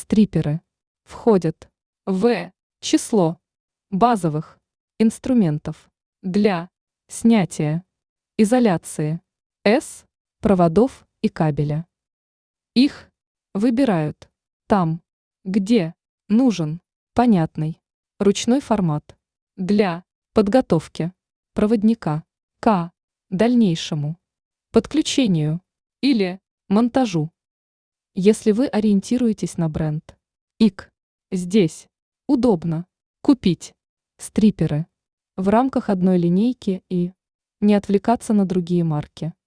Стриперы входят в число базовых инструментов для снятия изоляции с проводов и кабеля. Их выбирают там, где нужен понятный ручной формат для подготовки проводника к дальнейшему подключению или монтажу. Если вы ориентируетесь на бренд ИК, здесь удобно купить стриперы в рамках одной линейки и не отвлекаться на другие марки.